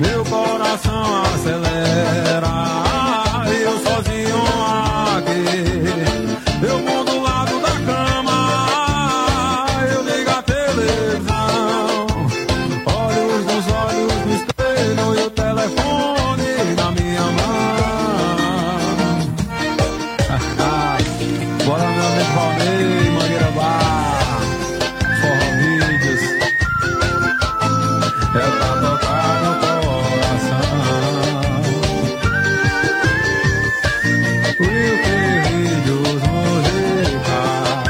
meu coração acelera. E eu sozinho aqui, eu mudo o lado da cama, eu ligo a televisão, olhos nos olhos no espelho e o telefone na minha mão. Bora, meu amigo Valnei, Mangueira Bar, Forró Vídeos, é pra tocar no coração. Will Vídeos musicais.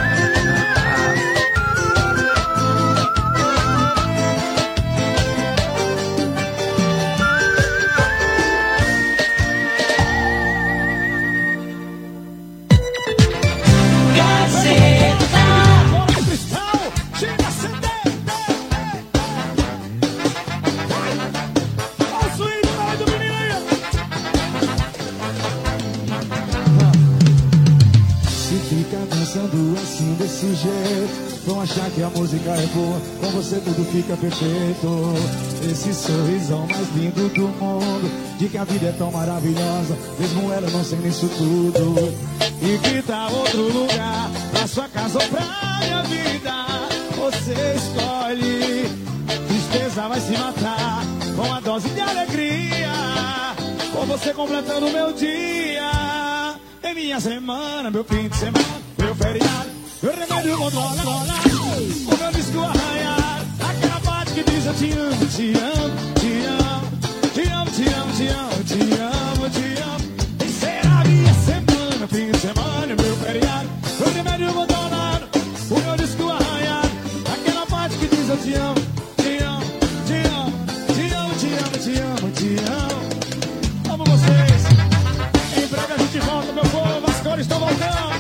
Se fica dançando assim desse jeito, vão achar que a música é boa, com você tudo fica perfeito. Esse sorrisão mais lindo do mundo, de que a vida é tão maravilhosa, mesmo ela não sendo isso tudo. E que tá outro lugar, pra sua casa ou pra minha vida, você escolhe. Tristeza vai se matar, com a dose de alegria, com você completando o meu dia. É minha semana, meu fim de semana, meu feriado, meu remédio controla, o meu disco arranhar, aquela parte que diz eu te amo, te amo, te amo, te amo, te amo, te amo, te amo, te amo. E será minha semana, fim de semana, meu feriado, meu remédio controla, o meu disco arranhar, aquela parte que diz eu te amo, te amo, te amo, te amo, te amo, te amo, te amo. Amo vocês. Em breve a gente volta, meu povo, as cores estão voltando.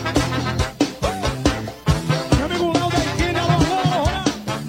Meu amigo Léo da Equine, alô, alô, alô.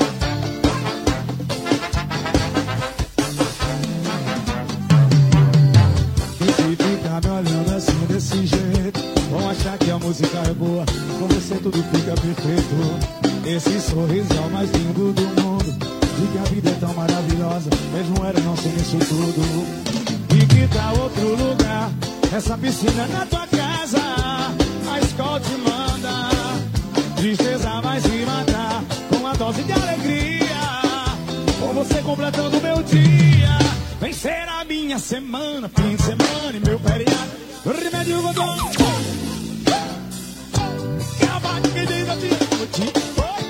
E se ficar me olhando assim desse jeito, vão achar que a música é boa, com você tudo fica perfeito. Esse sorriso é o mais lindo do mundo, de que a vida é tão maravilhosa, mesmo ela não sendo isso tudo. E que tá outro lugar, essa piscina na tua casa, a escola te manda. Tristeza vai se matar, com a dose de alegria, com você completando o meu dia. Vem ser a minha semana, fim de semana e meu feriado, meu remédio voltou. Que a parte que diz eu te amo, te amo.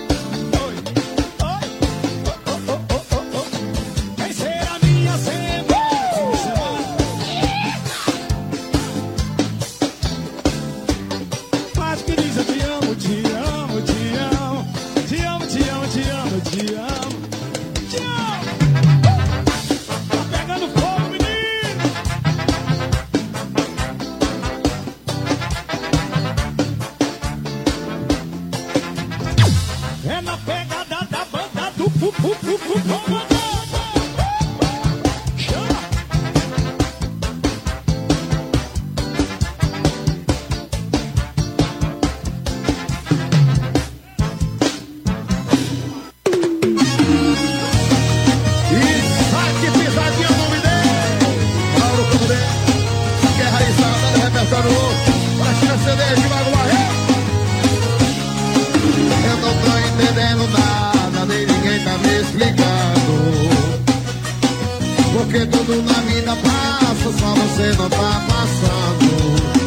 Porque tudo na vida passa, só você não tá passando.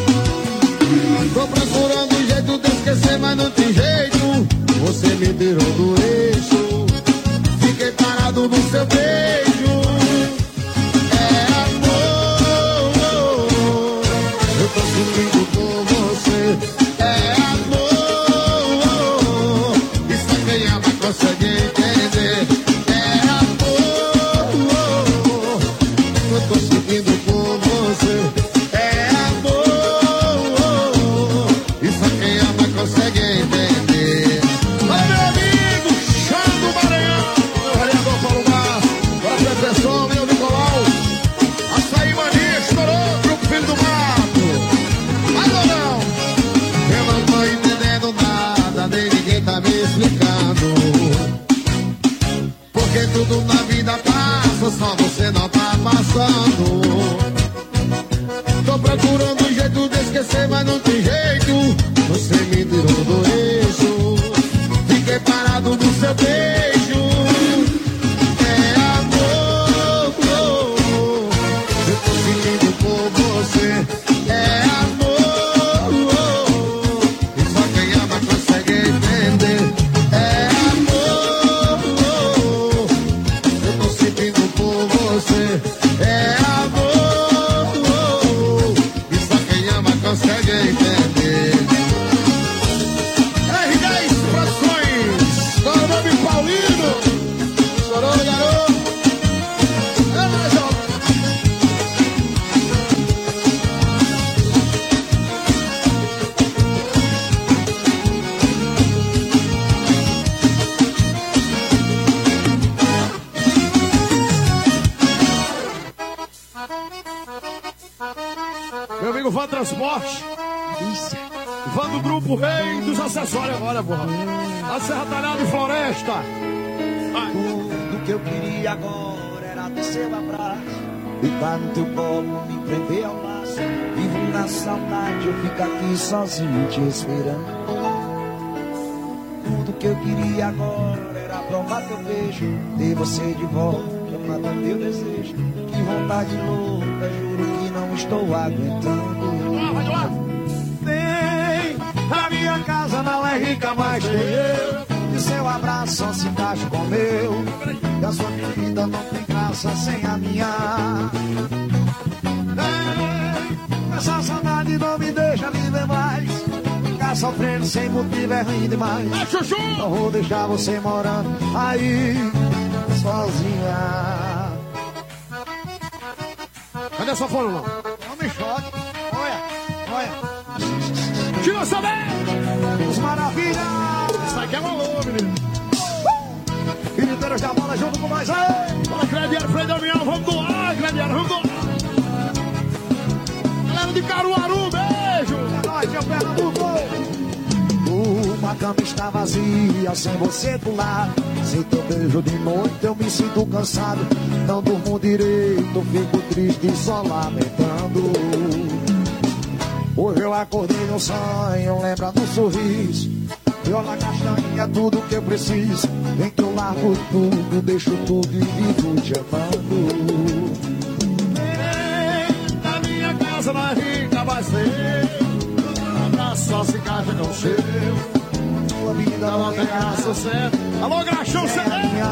Tô procurando um jeito de esquecer, mas não tem jeito. Você me tirou do eixo, fiquei parado no seu beijo. É amor, eu tô sentindo por você. É amor, isso quem ama consegue entender. Tudo na vida passa, só você não tá tá passando. Tô procurando um jeito de esquecer, mas não tem jeito. Você me tirou do eixo, fiquei parado no seu beijo. É amor, eu tô sentindo por você. É amor, e só quem ama consegue entender. É amor, eu tô sentindo por você. É amor, e só quem ama consegue entender. R10 Produções, Dorame Paulino, chorou, garoto. É mais alto. Meu amigo Van Transporte. Van do grupo Rei dos Acessórios agora, porra. A Serra Talhada e Floresta. Tudo que eu queria agora era ter seu abraço, deitar no teu colo, me prender ao laço. Vivo na saudade, eu fico aqui sozinho te esperando. Tudo que eu queria agora era provar teu beijo, ter você de volta, matar teu desejo. Que vontade louca, juro que não estou aguentando. Vem, a minha casa não é rica, mas tem eu. E seu abraço só se encaixa com o meu. E a sua vida não tem graça sem a minha. Vem, essa saudade não me deixa viver mais. Ficar sofrendo sem motivo é ruim demais. Não vou deixar você morando aí sozinha. Cadê a sua fone, não? Não me choque. Olha, olha. Tira essa bem! Os maravilhas. Isso aqui é valor, menino. Militeiros da bola junto com nós aí. Fala, Crediário, Frei Damião, vamos doar, Crediário, vamos doar. Galera de Caruaru, beijo! É nóis, meu Pernambuco. Uma cama está vazia, sem você do lado. Sem teu beijo de noite eu me sinto cansado. Não durmo direito, fico triste e só lamentando. Hoje eu acordei no sonho, lembra do sorriso. Viola castanha, tudo que eu preciso. Vem que eu largo tudo, deixo tudo e vivo te amando. Vem, a minha casa não é rica, mas tem. Só se encaixa com o seu. Tua vida Não tem graça, certo? Alô, Graxão, certo?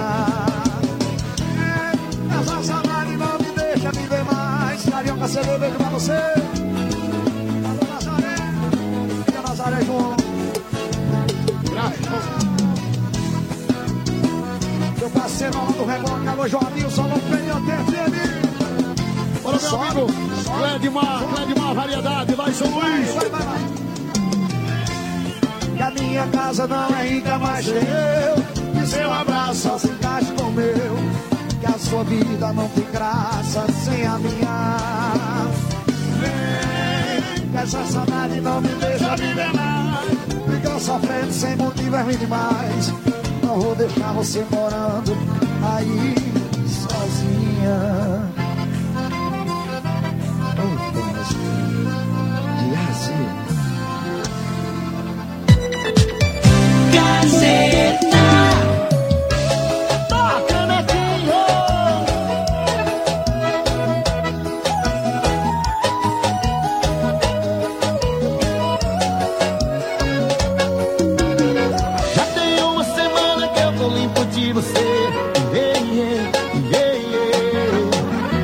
Essa saudade não me deixa viver mais. Carioca, CD, beijo pra você. Alô, Nazaré. Fica Nazaré junto. Meu parceiro lá do Reboque, alô, Joanilson, alô, PNT. Olha, meu amigo, Cledimar, variedade, lá em São Luís. Vai. Que a minha casa não é rica, mas tem eu. E seu abraço só se encaixa com o meu. Que a sua vida não tem graça sem a minha. Vem, que essa saudade não me deixa viver mais. Fica sofrendo sem motivo é ruim demais. Não vou deixar você morando aí sozinha. Gazeta. Toca, Netinho. Já tem uma semana que eu tô limpo de você.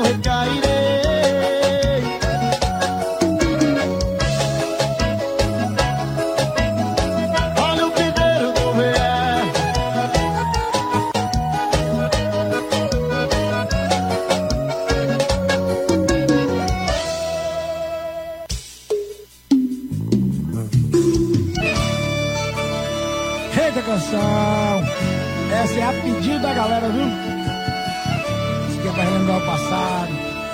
recairei. Olha o primeiro do vier. Eita canção, essa é a pedido da galera, viu? Isso aqui é pra relembrar o passado.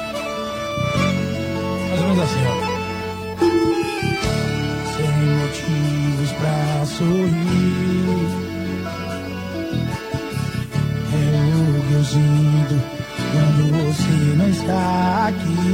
Mais ou menos assim, ó. Sem motivos pra sorrir, é o que eu sinto quando você não está aqui.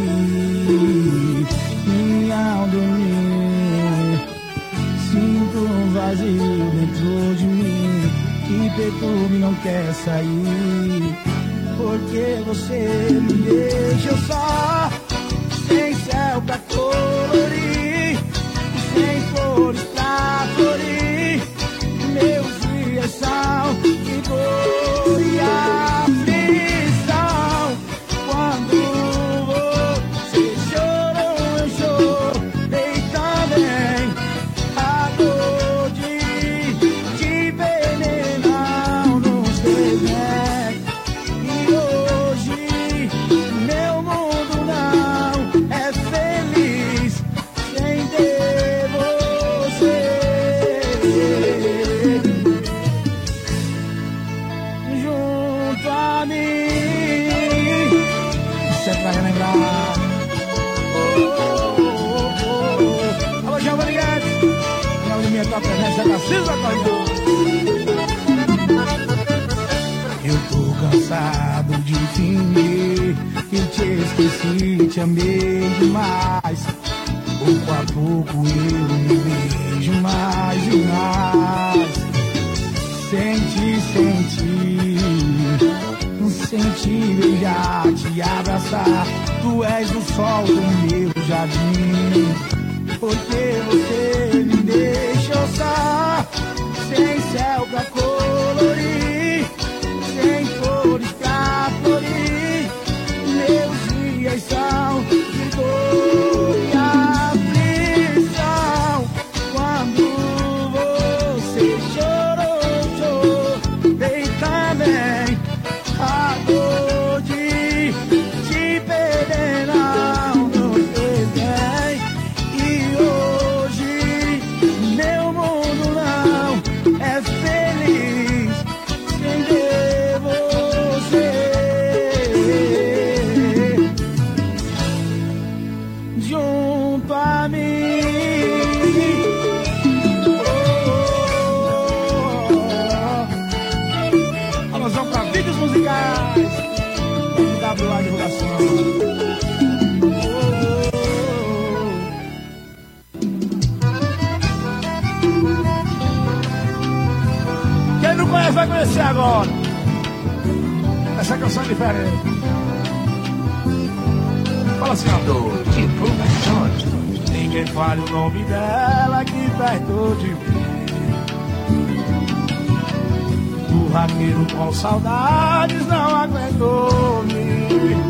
E ao dormir, sinto um vazio dentro de mim que perturba e não quer sair. Porque você me deixa só, sem céu pra colorir, sem flores pra florir. Meus dias são de dor e aflição. Quando você chorou, eu chorei também. A dor de te envenenar nos desenhos. E hoje meu mundo não é feliz sem ter você junto a mim. Isso é pra relembrar. Alô, Giovanni Guedes, o nome de minha tua presença é Narciso Acordeon. Eu tô cansado de fingir que te esqueci, te amei demais. Pouco a pouco eu me vejo mais e mais. Sentir, beijar, te abraçar. Tu és o sol do meu jardim. Porque você me deixou só, sem céu pra colorir, sem flores pra florir. Meus dias são de dor e aflição. Quando você chorou, chorei também. A dor de te perder não nos detém. E hoje meu mundo não é feliz sem ter você junto a mim. Alusão pra vídeos musicais WA Divulgação. Quem não conhece vai conhecer agora. Essa canção é diferente. Fala assim, ó. Ninguém fale o nome dela aqui perto de mim. O raqueiro com saudades não aguentou me.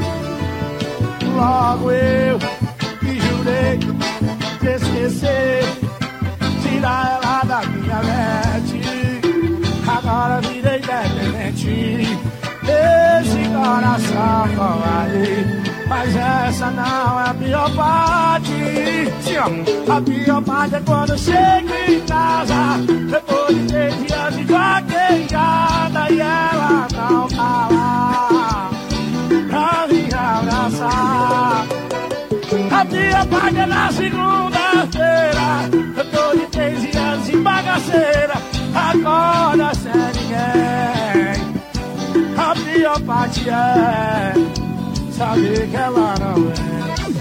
Logo eu que jurei te esquecer, tirar ela da minha mente. Agora virei dependente desse coração aí. Mas essa não é a pior parte. Sim, ó. A pior parte é quando eu chego em casa, depois de 3 dias de vaquejada, e ela não tá lá pra me abraçar. A pior parte é na segunda-feira, depois de 3 dias de bagaceira, acorda sem ninguém. A pior parte é saber que ela não é.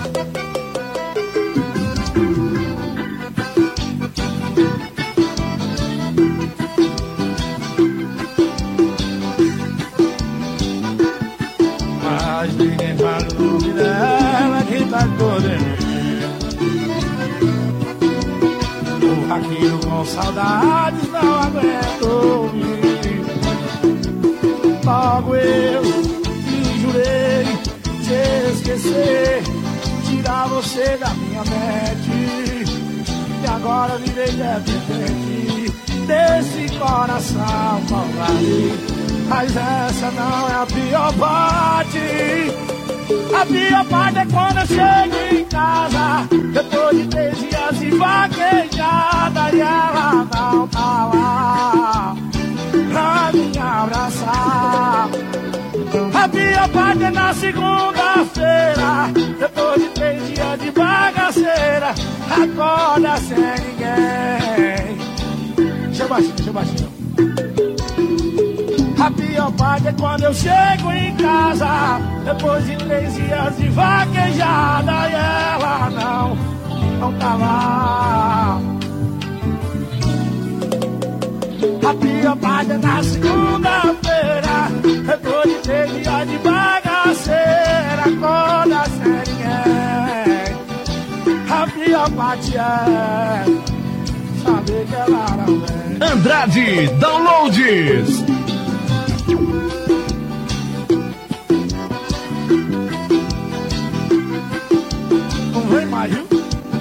Mas ninguém fala o nome dela que tá todo em mim. O raqueiro com saudades não aguentou me. Logo eu que jurei te esquecer, tirar você da minha mente. E agora virei dependente desse coração malvado. Mas essa não é a pior parte. A pior parte é quando eu chego em casa, depois de 3 dias de vaquejada, e ela não tá lá pra me abraçar. A pior parte é na segunda-feira, depois de 3 dias de bagaceira, acorda sem ninguém. Deixa eu baixinho. A pior parte é quando eu chego em casa, depois de 3 dias de vaquejada, e ela não tá lá. A pior parte é na segunda-feira, depois de 3 dias de bagaceira, acorda sem ninguém. A pior parte é saber que ela não vem. Andrade Downloads. Não vem mais, viu?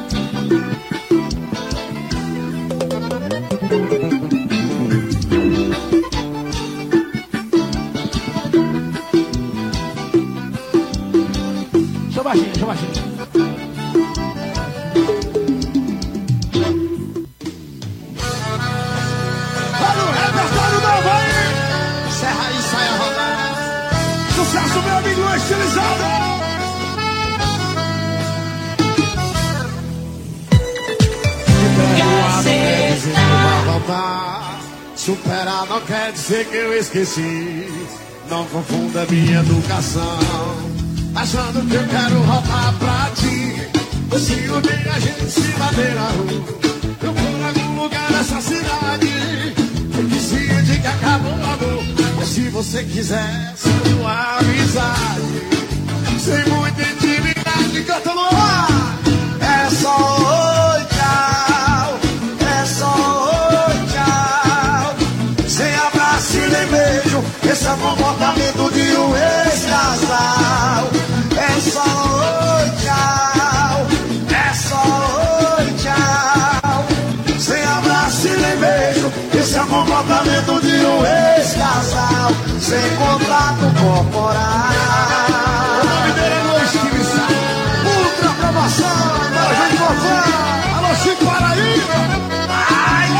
Deixa eu baixinho. Olha o repertório novo aí! Serra e saia rodando. Sucesso, meu amigo estilizado! Superar não quer dizer que eu esqueci. Não confunda minha educação, achando que eu quero voltar pra ti. Se um dia a gente se bater na rua, eu vou em algum lugar nessa cidade, porque se de que acabou o amor. Mas se você quiser, só uma amizade, sem muita intimidade, canta no ar. É só oi, tchau. É só oi, tchau. Sem abraço e nem beijo, esse é o comportamento de um ex-casal. É só oi, tchau. É só oi, tchau. Sem abraço e nem beijo, esse é o comportamento de um ex-casal. Sem contato corporal. O nome dele é Luiz Quimissá. Ultra promoção, nós vamos voltar. Alô, Chico Paraíba. Ai,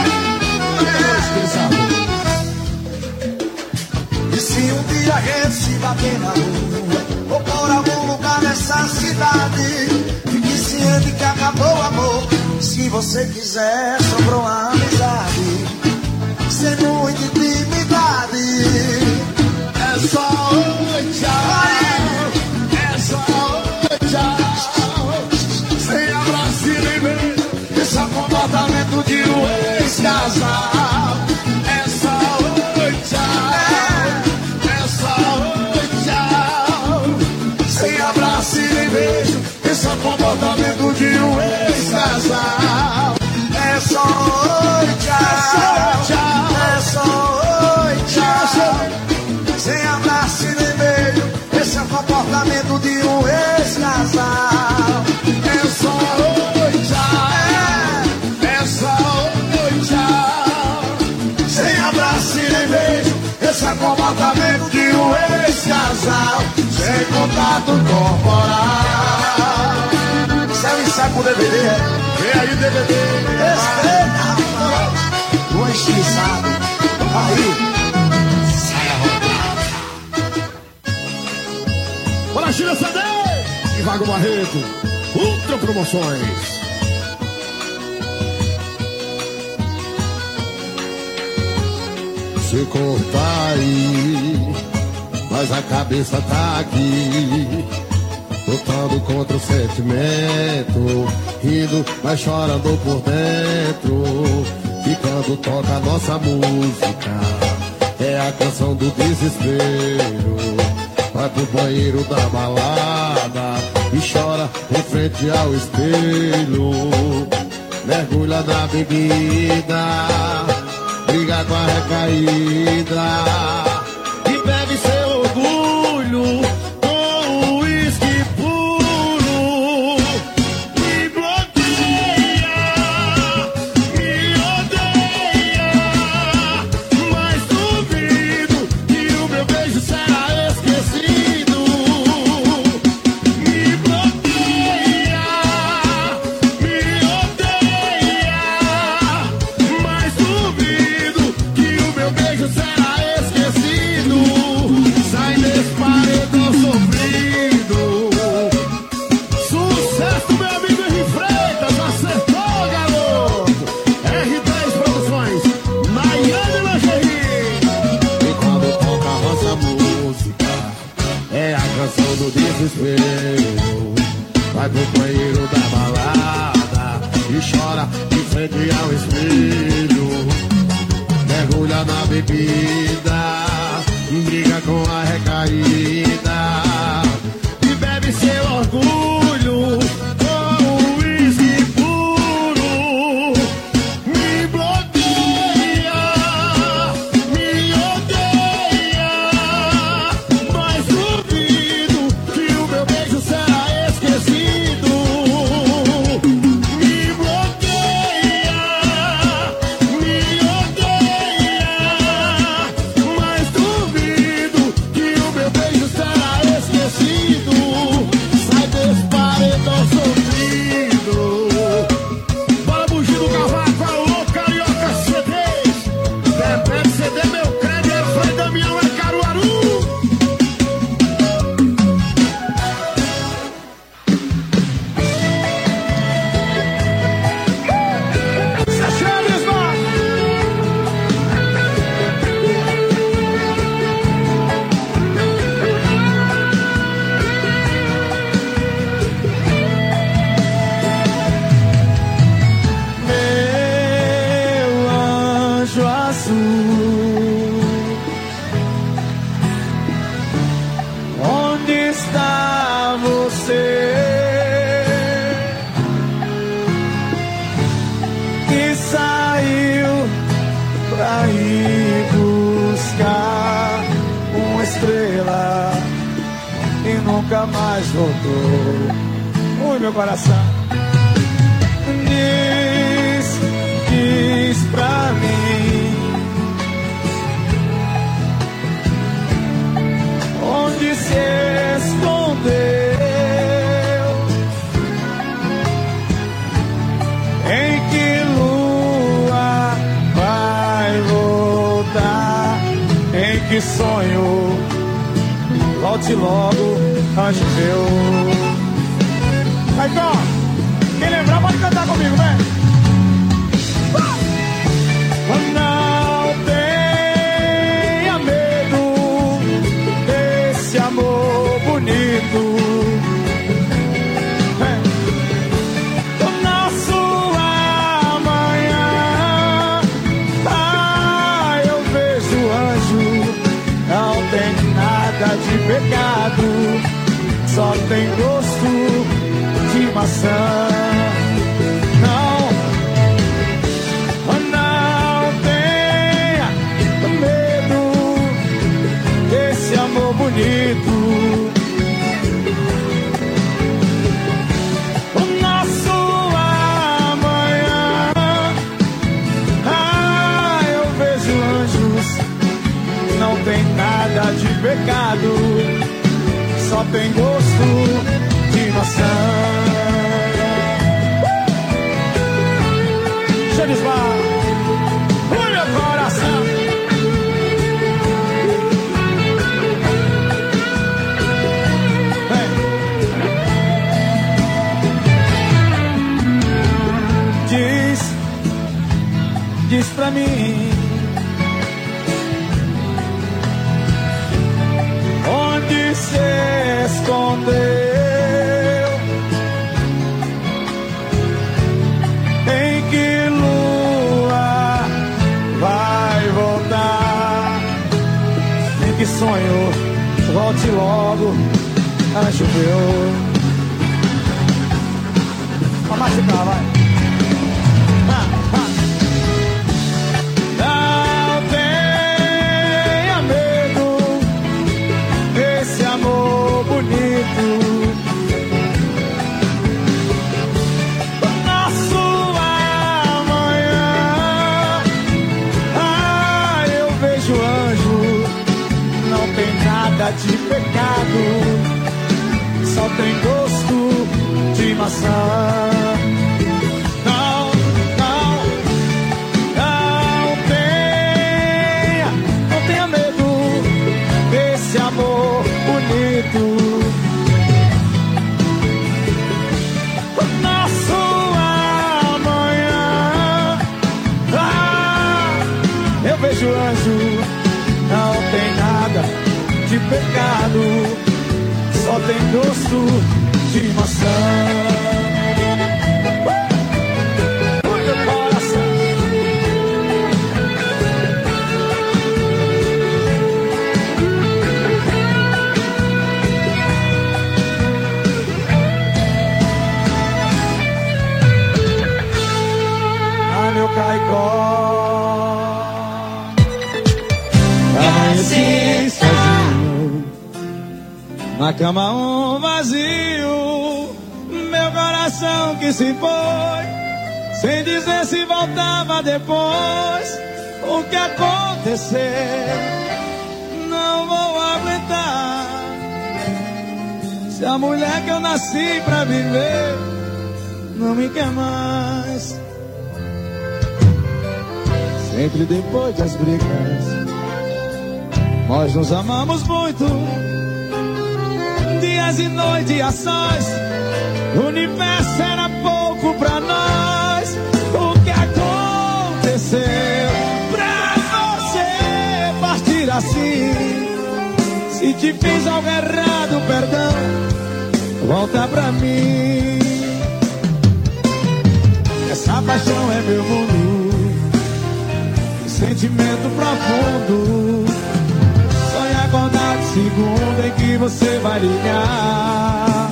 e se um dia a gente se bater na rua, ou por algum lugar nessa cidade, fique ciente que acabou o amor. Se você quiser, sobrou a amizade, sem muita intimidade. É só oi, tchau. É só oi, tchau. Sem abraço e nem beijo, esse é o comportamento de um ex-casal. É só oi, tchau. É só oi, tchau. Sem abraço e nem beijo, esse é o comportamento de um ex-casal. É só oi, tchau. É só oi, tchau. Sem abraço e nem beijo, esse é o comportamento de um ex-casal. É só oi, tchau. É só oi, tchau. Sem abraço e nem beijo, esse é o comportamento de um ex-casal. Sem contato corporal. Isso é um ensaio com DVD, vem aí DVD. Respeita, rapaz. O estilizado. Aí. Bora, Chile CD e Vago Barreto, Ultra Promoções. Se cortar aí, mas a cabeça tá aqui, lutando contra o sentimento, rindo, mas chorando por dentro. E quando toca a nossa música, é a canção do desespero. Vai pro banheiro da balada e chora em frente ao espelho. Mergulha na bebida, briga com a recaída e bebe seu orgulho com o uísque puro. canção do desespero. Vai pro banheiro da balada e chora em frente ao espelho. Mergulha na bebida, briga com a recaída e bebe seu orgulho com o uísque puro. Me bloqueia, me odeia, mas duvido que o meu beijo será esquecido. Me bloqueia, me odeia, mas duvido que o meu beijo será esquecido. Sai desse paredão sofrido. Bora bugir do cavaco, alô, carioca CDs. Repete CD, meu crédito, é Frei Damião, é Caruaru. Meu anjo azul, onde está você? Que saiu pra ir buscar uma estrela e nunca mais voltou. Ui, meu coração. Diz pra mim onde se escondeu, em que lua vai voltar, em que sonho volte logo, anjo meu. Aí, ó, quem lembrar pode cantar comigo, né? Não tenha medo desse amor bonito. Do nosso amanhã. Eu vejo anjo. Não tem nada de pecado, só tem gosto de maçã. Bonito. O nosso amanhã. Eu vejo anjos. Não tem nada de pecado, só tem gosto de maçã. Xerisbar, o meu coração. Diz pra mim onde se escondeu, em que lua vai voltar, em que sonho volte logo, anjo meu. Vamos machucar, vai. Nosso amanhã. Eu vejo anjo. Não tem nada de pecado, só tem gosto de maçã. Não tenha medo desse amor bonito. Vejo anjo, não tem nada de pecado, tem gosto de maçã. Meu Caicó, amanheci sozinho, na cama um vazio, meu coração que se foi, sem dizer se voltava depois. O que aconteceu, não vou aguentar. Se a mulher que eu nasci pra viver não me quer mais. Sempre depois das brigas, nós nos amamos muito. Dias e noites, ações, o universo era pouco pra nós. O que aconteceu pra você partir assim? Se te fiz algo errado, perdão, volta pra mim. Essa paixão é meu mundo, sentimento profundo. Sonho acordar de segunda em que você vai ligar.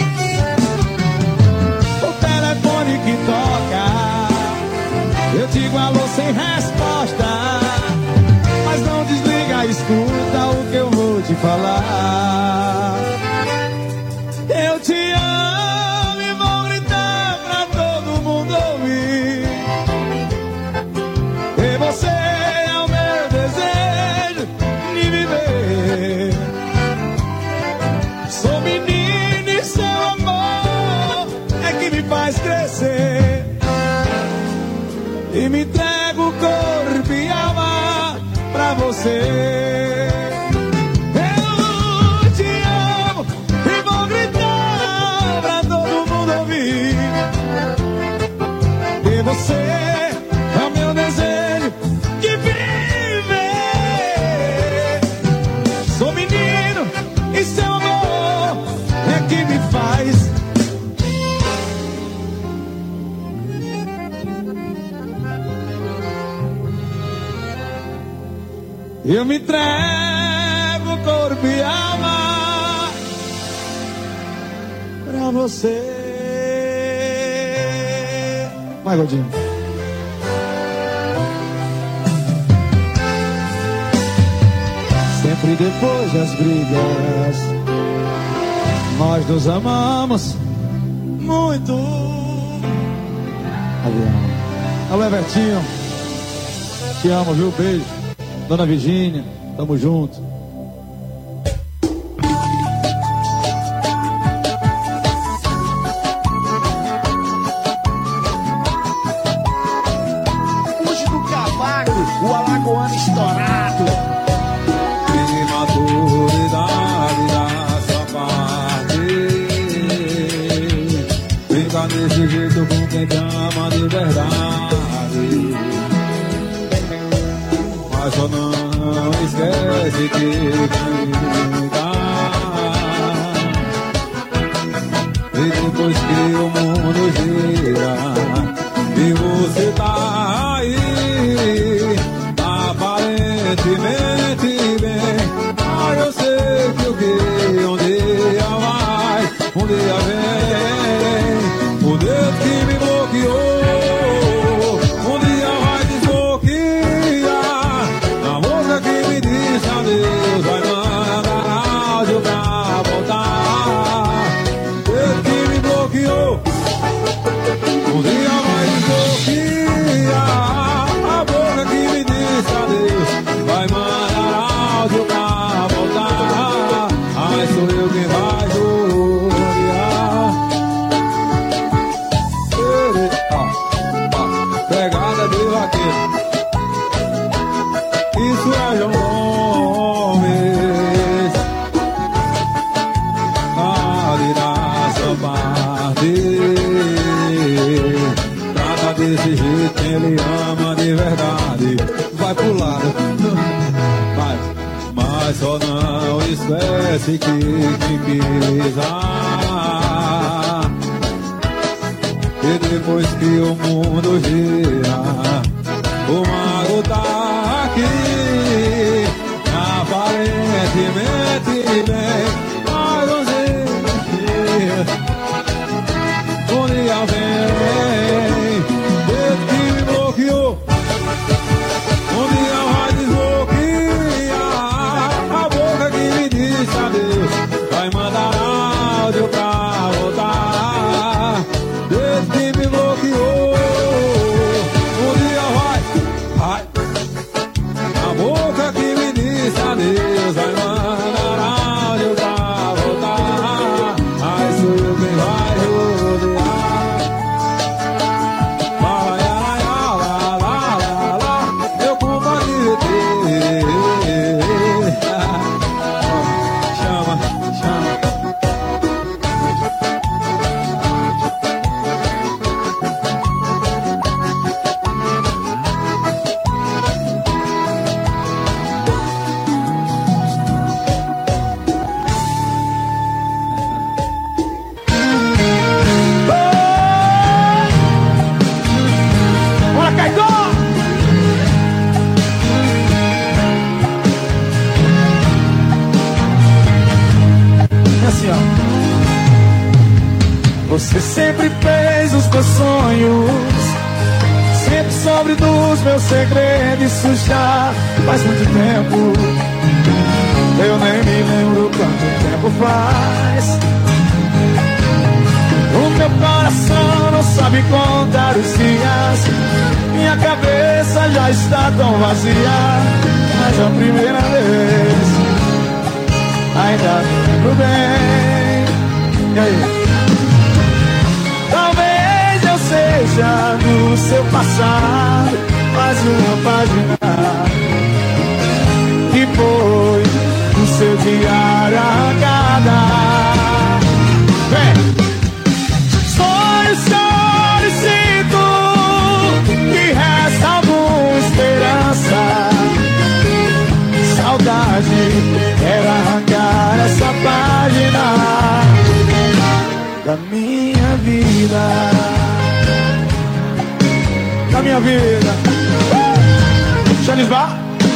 O telefone que toca, eu digo alô sem resposta. Mas não desliga, escuta o que eu vou te falar. Eu te amo e vou gritar pra todo mundo ouvir. E você é o meu desejo de viver. Sou menino e seu amor é que me faz crescer. E me entrego corpo e alma pra você. Eu te amo e vou gritar pra todo mundo ouvir. E você é o meu desejo de viver. Sou menino e seu amor é que me faz. Eu me entrego corpo e alma pra você. Vai, Godinho. Sempre depois das brigas, nós nos amamos muito. Alô, Evertinho, te amo, viu? Beijo. Dona Virgínia, tamo junto. Puxa do cavaco, o alagoano estourado. Imaturidade da sua parte. Brinca desse jeito com quem te ama de verdade. Mas só não esquece que sei que firmeza. E depois que o mundo gira, o mago tá aqui, aparentemente bem, mas não sei um dia vem, Deus que me bloqueou, um dia vai desbloquear a boca que me disse adeus, vai mandar áudio pra voltar. Deus que me bloqueou, um dia vai, a boca que me disse adeus, vai mandar áudio pra voltar. Ai, sou eu quem vai rodear. Eu culpa de ter. Chama, chama. Bora, Caicó! É assim, ó. Você sempre fez os meus sonhos, sempre sobre dos meus segredos. Isso já faz muito tempo, eu nem me lembro quanto tempo faz. O meu coração não sabe contar os dias, minha cabeça já está tão vazia. Mas a primeira vez ainda tudo bem. E aí? Talvez eu seja do seu passado, mais uma página que foi do seu diário arrancada. Vem! Solicito que resta alguma esperança. Saudade era arrancar essa página da minha vida. Da minha vida. Xanisbar.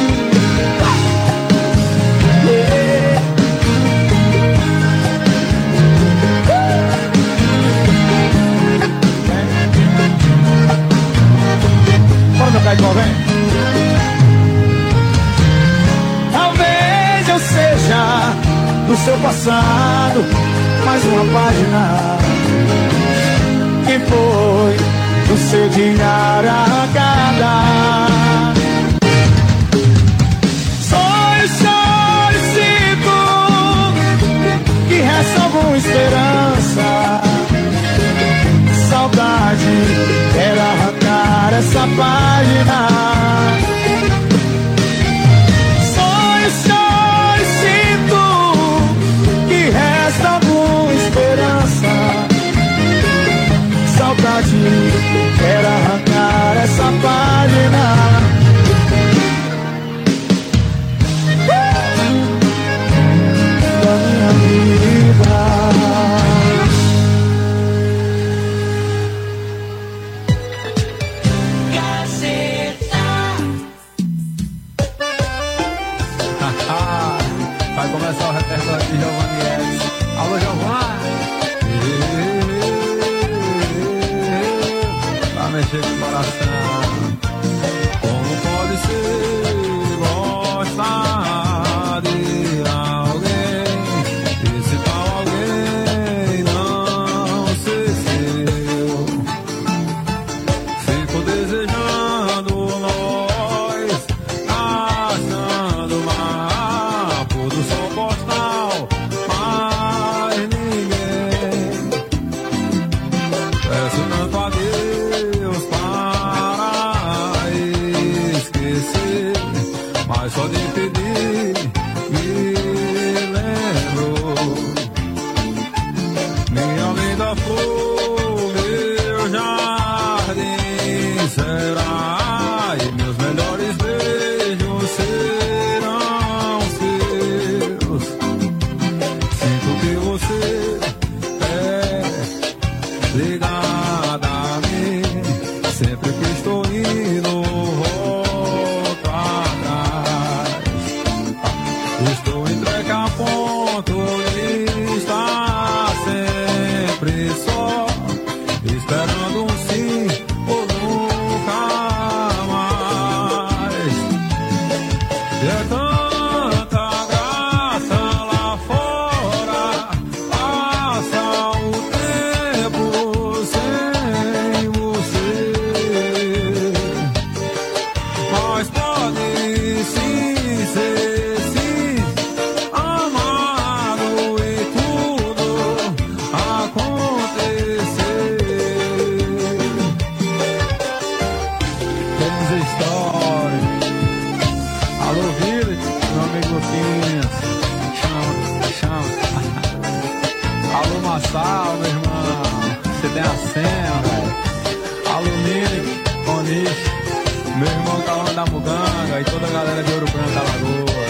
Bora, meu Caicó, vem. Talvez eu seja do seu passado, mais uma página que foi do seu diário arrancada. Solicito que resta alguma esperança. Saudade era arrancar essa página. Solicito que resta alguma esperança. Saudade era arrancar essa página. Da minha vida. Vai começar o repertório de Giovanni X. Alô, Giovanni! Vai mexer com o coração. Como pode ser gostar de alguém e se tal alguém não ser seu? Fico desejando nós, achando mal do sol postal, mas ninguém. Peço tanto a Deus para esquecer, mas só de pedir me lembro. Minha linda flor, meu jardim será, e meus melhores beijos serão seus. Alô, Massal, meu irmão. Você tem a senha, velho. Alô, Nini, Onish, meu irmão Calão da Muganga e toda a galera de Ouro Branco, Alagoas.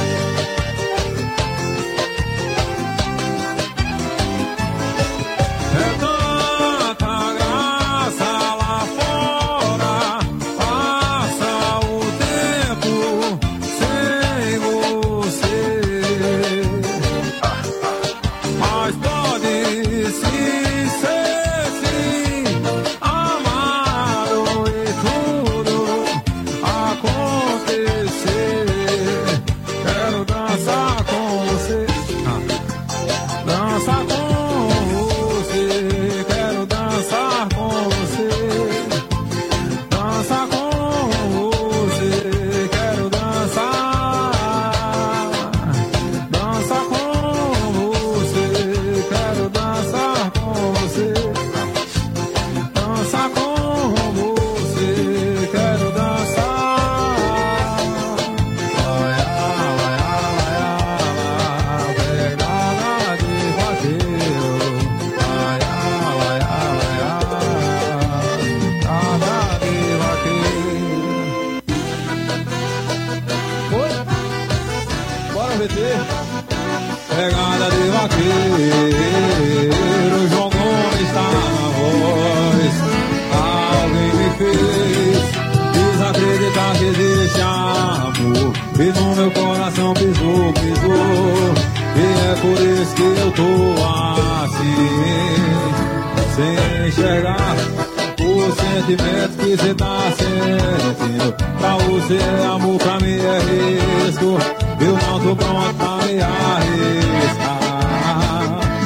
Pegada de vaqueiro, João Gomes está na voz. Alguém me fez desacreditar que existe amor, e no meu coração pisou, pisou. E é por isso que eu tô assim, sem enxergar o sentimento que cê tá sentindo. Pra você é amor, pra mim é risco. Eu não tô pronto pra me arriscar.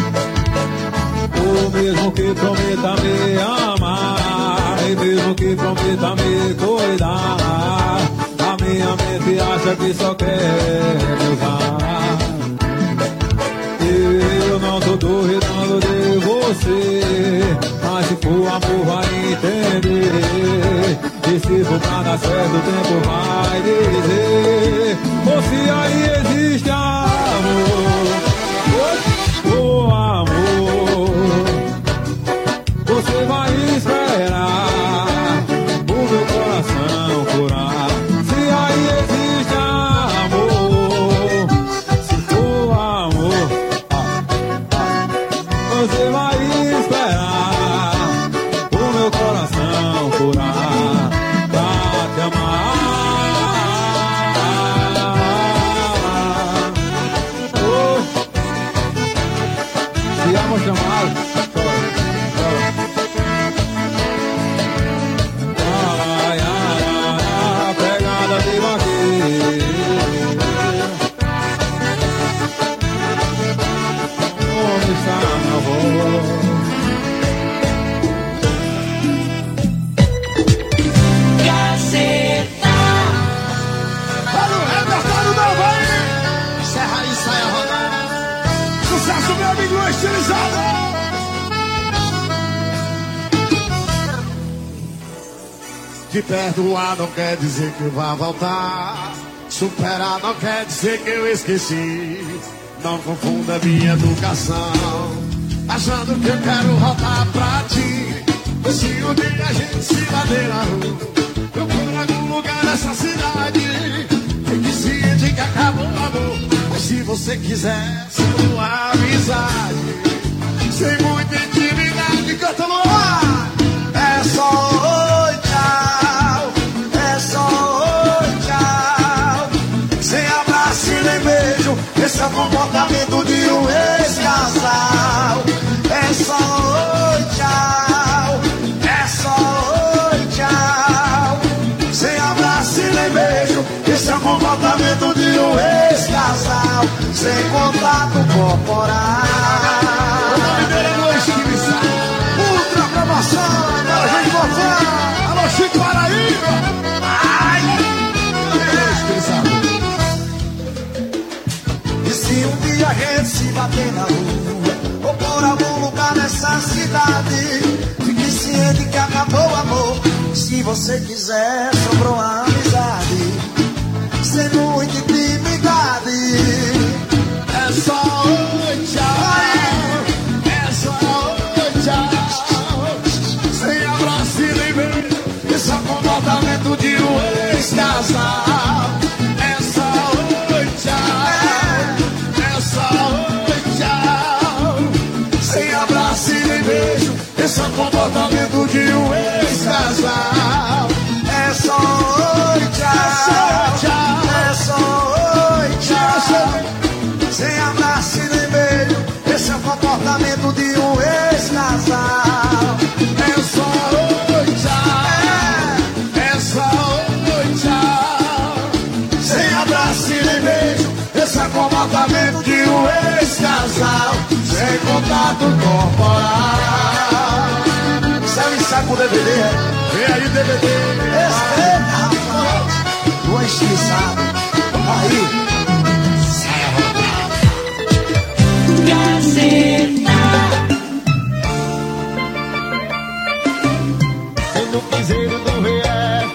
O mesmo que prometa me amar, e mesmo que prometa me cuidar, a minha mente acha que só quer me usar. Eu não tô duvidando de você, mas se for amor vai entender. E se for pra dar certo o tempo vai dizer. Ou se aí existe amor, oh amor, você vai esperar o meu coração curar. Se aí existe amor, se for amor, você vai esperar o meu coração curar pra te amar. Se amo chamar, pegada de vaqueiro, como está na voz. Gazeta. Para o repertório da Havaí. Serra e saia rodando. Sucesso, meu amigo estilizado. Te perdoar não quer dizer que vai voltar. Superar não quer dizer que eu esqueci. Não confunda minha educação, achando que eu quero voltar pra ti. Se um dia a gente se bater na rua, eu por algum lugar nessa cidade, fique ciente que acabou o amor. Mas se você quiser, só uma amizade, sem muita intimidade, canta no ar. É só oi, tchau. É só oi, tchau. Sem abraço e nem beijo, esse é o comportamento de um ex-casal. É só oi, tchau. É só oi, tchau. Sem abraço e nem beijo, esse é o comportamento de um ex-casal. Sem contato corporal. Ultra promoção, agora gente voltar. Alô, Chico Paraíba. Ai, e se um dia a gente se bater na rua, ou por algum lugar nessa cidade, fique ciente que acabou o amor. Se você quiser, sobrou a amizade, sem muita intimidade. É só oi, tchau. É tchau. Sem abraço e nem beijo, isso é comportamento de um ex-casal. Essa oi, tchau. Essa oi, tchau. Sem abraço e nem beijo, esse é comportamento de um ex-casal. Essa oi, tchau. Essa oi, tchau. Sem abraço e nem beijo, esse é o comportamento de um ex-casal. Essa oi, tchau. Essa oi, tchau. Sem abraço e nem beijo, esse é o comportamento de um ex-casal. Sem contato corporal. Isso é um ensaio com DVD, é? Vem aí, DVD. Respeita, rapaz. Boa estilizada. Aí. Gazeta. Sendo piseiro do VF.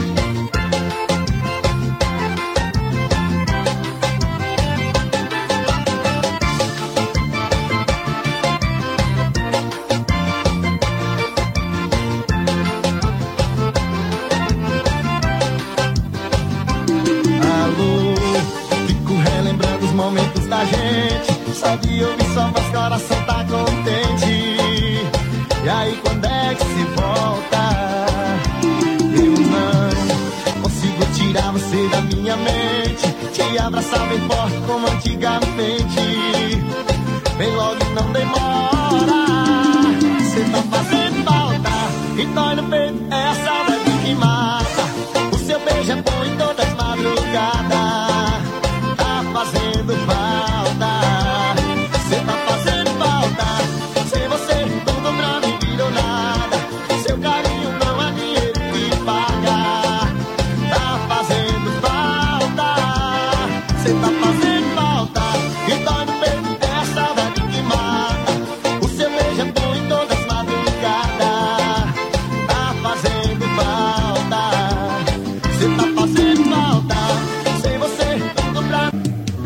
Alô, fico relembrando os momentos da gente. Só de ouvir sua voz, coração tá contente. E aí, quando é que se volta? Eu não consigo tirar você da minha mente. Te abraçar bem forte como antigamente. Vem logo e não demora. Você tá fazendo falta e dói no peito, é a saudade que mata. O seu beijo é bom em todas as madrugadas. Tá fazendo falta. Você tá fazendo falta. Sem você tudo pra mim virou nada. Seu carinho não é dinheiro que paga. Tá fazendo falta. Você tá fazendo falta. E dói no peito, é a saudade que mata. O seu beijo é bom em todas as madrugadas. Tá fazendo falta. Você tá fazendo falta. Sem você tudo pra mim.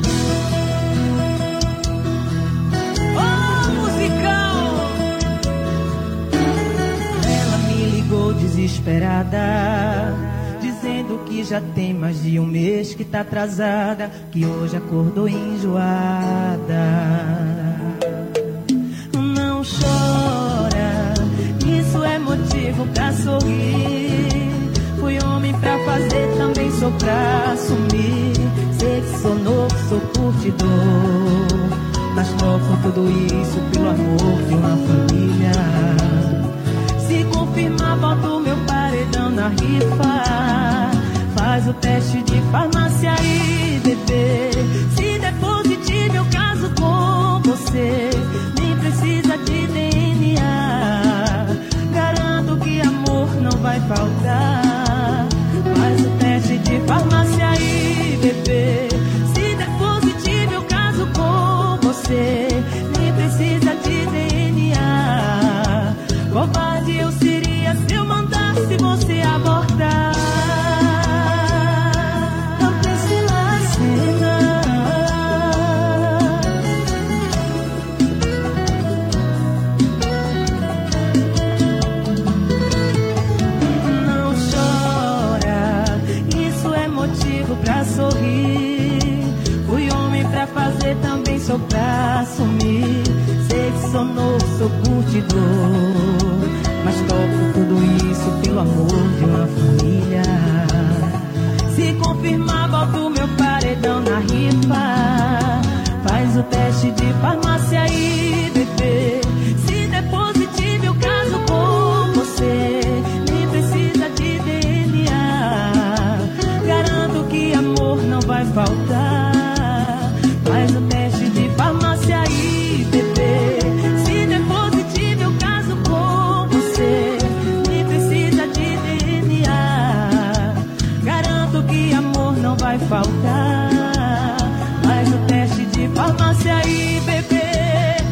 Ô, musicão! Ela me ligou desesperada, dizendo que já tem mais de um mês que tá atrasada, que hoje acordou enjoada. Não chora, isso é motivo pra sorrir. Fui homem pra fazer, também sou pra assumir. Sei que sou novo, sou curtidor, mas troco tudo isso pelo amor de uma família. Se confirmar, bota o meu paredão na rifa. Faz o teste de farmácia e bebê. Se der positivo, eu caso com você. Nem precisa de DNA. Garanto que amor não vai faltar. Faz o teste de farmácia e bebê. Se der positivo, eu caso com você. Nem precisa de DNA. Covarde eu seria se eu mandasse você abortar. Não pense lá, cena. Não chora, isso é motivo pra sorrir. Fui homem pra fazer, também sou pra assumir. Sei que sou novo, sou curtidor, mas toco tudo isso pelo amor de uma família. Se confirmar, bota o meu paredão na rifa. Faz o teste de farmácia e bebê. Se der positivo, eu caso com você. Nem precisa de DNA. Garanto que amor não vai faltar. Faz o teste de farmácia e bebê. Se der positivo, eu caso com você. Nem precisa de DNA. Garanto que amor não vai faltar. Faz o teste de farmácia e bebê.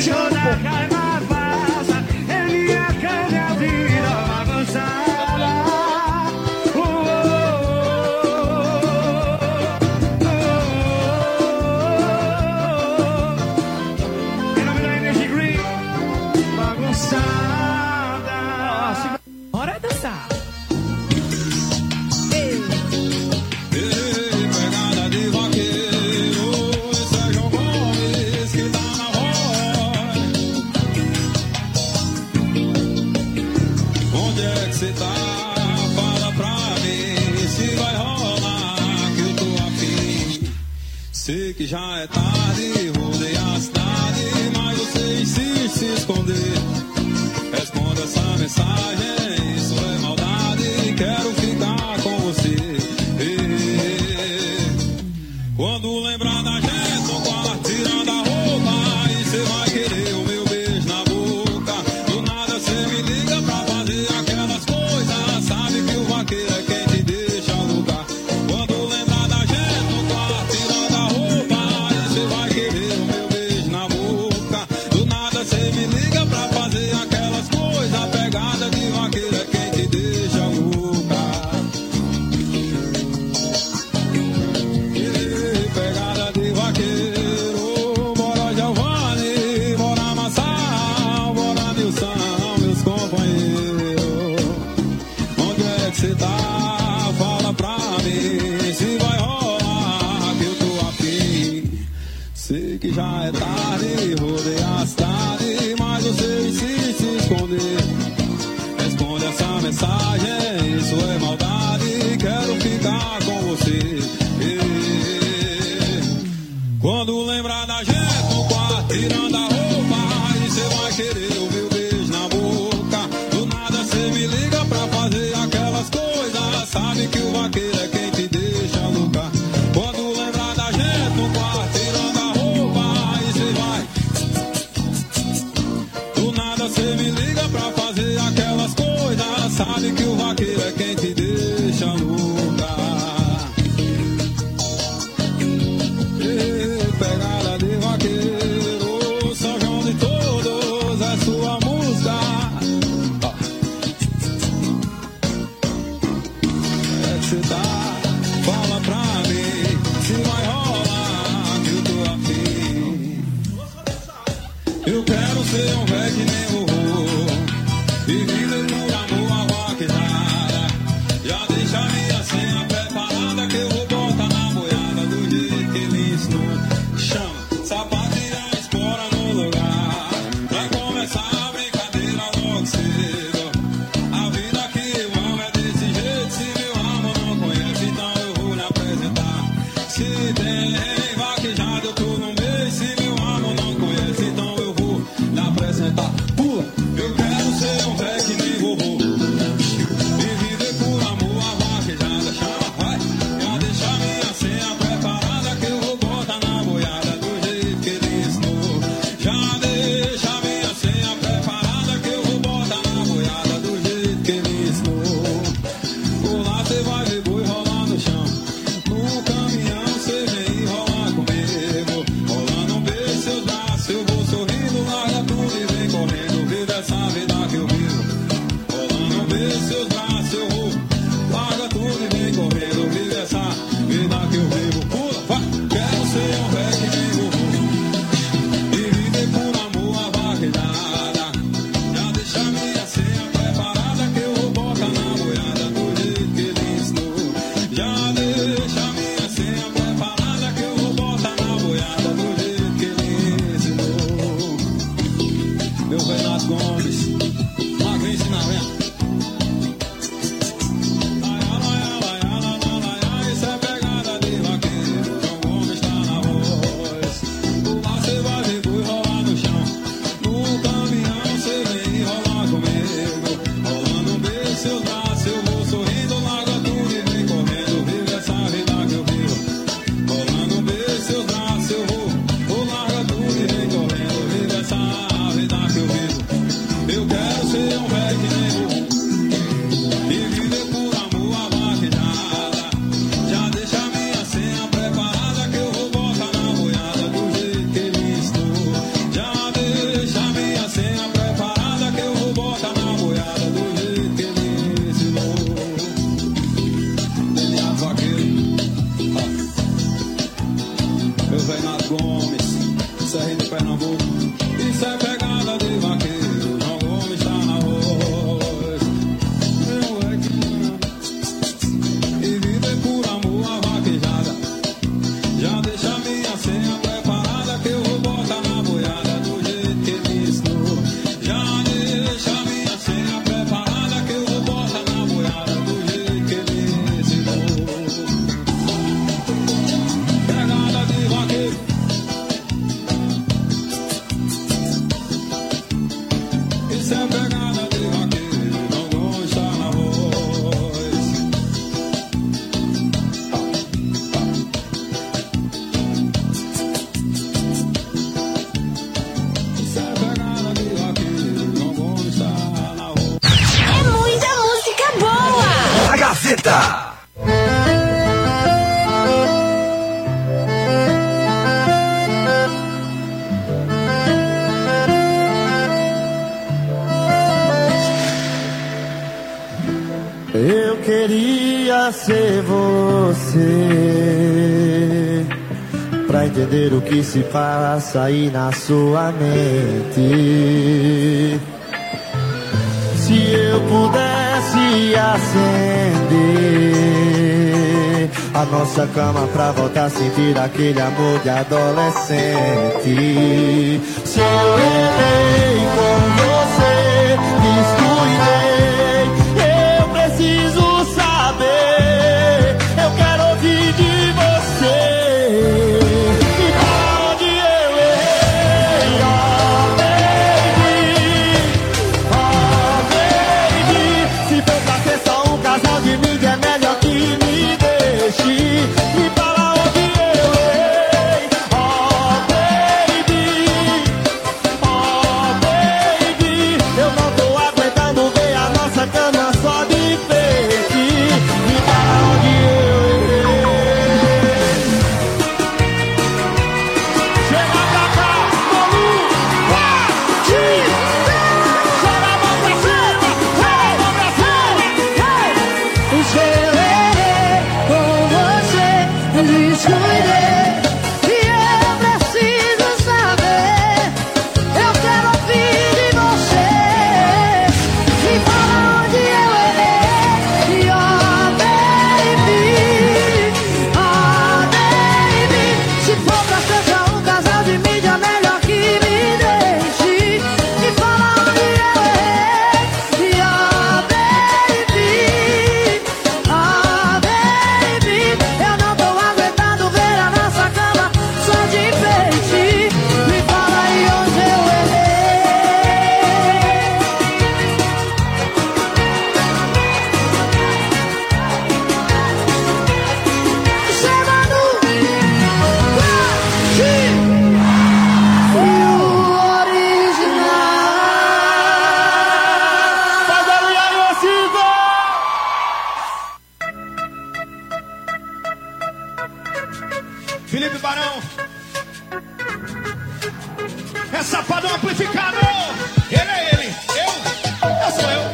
Cristiano, pô. Bora dançar. Pegada de vaqueiro, esse é João Gomes que tá na voz. Onde é que cê tá? Fala pra mim se vai rolar que eu tô afim. Sei que já é tarde, rodei a cidade, mas você insiste se esconder. Responda essa mensagem, isso é maldade, quero ficar com você. Quando lembrar da gente no quarto, tirando a roupa, e cê vai querer o meu beijo na boca. Do nada cê me liga pra fazer aquelas coisas, sabe que o vaqueiro é quem te deixa lugar. Quando lembrar da gente no quarto, tirando a roupa, e cê vai querer o meu beijo na boca. Do nada cê me liga pra fazer aquelas coisas, a pegada de vaqueiro é quem te deixa louca. Pegada de vaqueiro, bora Giovanni, bora Massal, bora Nilson, meus companheiros. Onde é que cê tá? Fala pra mim se vai rolar que eu tô afim. Sei que já é tarde, rodei a cidade, mas você insiste se esconder. Responde essa mensagem, isso é maldade, quero ficar com você. Quando lembrar da gente no quarto, tirando a roupa, e cê vai querer o meu beijo na boca. Do nada cê me liga pra fazer aquelas coisas, sabe que o vaqueiro é quem te deixa louca. Quando lembrar da gente no quarto, tirando a roupa, e cê vai. Do nada cê me liga pra fazer aquelas coisas, sabe que o vaqueiro é quem te deixa louca. Pegada de vaqueiro, São João de todos, é sua música. É que cê tá? Fala pra mim se vai rolar que eu tô afim. Eu quero ser um velho que nem vovô e viver por amor a vaquejada. Já deixa a minha senha preparada que eu vou botar na boiada do jeito que ele ensinou. Chama, sapateia, espora no lugar. Vai começar a brincadeira logo cedo. A vida que eu amo é desse jeito. Se meu amor não conhece, então eu vou lhe apresentar. Se tem vaquejada, eu tô no meio. Se meu amor não conhece, então eu vou lhe apresentar. Pula, eu quero ser um velho que nem vovô e viver por amor a vaquejada. Chama, vai, já deixa a minha senha preparada que eu vou botar na boiada do jeito que ele ensinou. Já deixa a minha senha preparada que eu vou botar na boiada do jeito que ele ensinou. Por lá cê vai ver boi rolar no chão, no caminhão cê vem rolar comigo. Rolando um beijo, seus braços, eu vou sorrindo, larga tudo e vem correndo, vive essa vida que eu vivo. Rolando um beijo, seus braços, eu vou, larga tudo e vem correndo, vive essa vida que eu vivo. Pula, vai, quero ser um velho que nem vovô e viver por amor a vaquejada. Já deixa a minha senha preparada que eu vou botar na boiada do jeito que ele ensinou. Já deixa a minha senha preparada que eu vou botar na boiada do jeito que ele ensinou. Meu Renato Gomes, magrinho na venda. Gazeta. Eu queria ser você pra entender o que se passa aí na sua mente. Se eu pudesse acender a nossa cama pra voltar a sentir aquele amor de adolescente. Se eu errei com você, descuidei, eu preciso saber, eu quero ouvir de você. E pra onde eu errei, oh baby, se for pra ser só um casal de mídia, é melhor que me deixe. Me fala onde eu errei, oh baby, eu não tô aguentando ver a nossa cama só de frente. Me fala onde eu errei. Chega pra cá, Molu, chega a mão pra cima, chega a mão pra cima. O seu errei com você, eu descuidei. E eu preciso saber, eu quero ouvir de você. Me fala onde eu errei, oh baby, se for pra ser só um casal de mídia, melhor que me deixe. Me fala onde eu errei, oh baby, eu não tô aguentando ver a nossa cama só de frente. Me fala aí onde eu errei. Semana o original. Faz barulho aí, ô Silva! Felipe Barão. É Safadão amplificado. Ele é ele. Eu sou eu.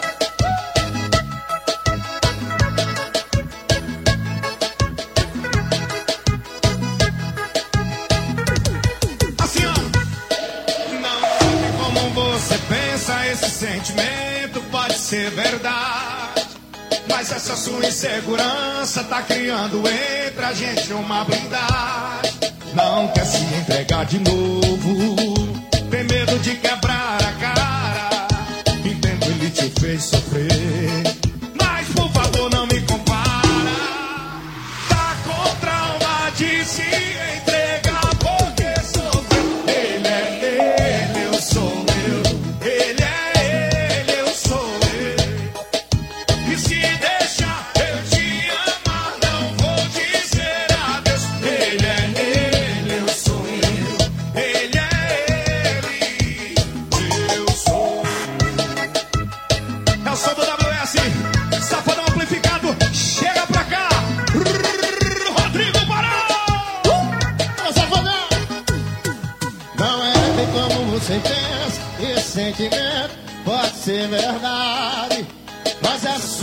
Assim, ó. Não sabe como você pensa, esse sentimento pode ser verdade. Mas essa sua insegurança tá criando entre a gente uma blindagem. Não quer se entregar de novo, tem medo de quebrar a cara. Entendo, ele te fez sofrer, mas por favor não me compara. Tá com trauma de se entregar porque sofreu. Ele é ele, eu sou eu. Ele é ele, eu sou eu. E se deixar eu te amar, não vou dizer adeus. Ele é ele, eu sou eu. Ele é ele, eu sou eu. É o som do WS, Safadão amplificado. Chega pra cá, Rodrigo Barão. Ô, Safadão. Não é bem como você pensa, esse sentimento pode ser verdade, mas é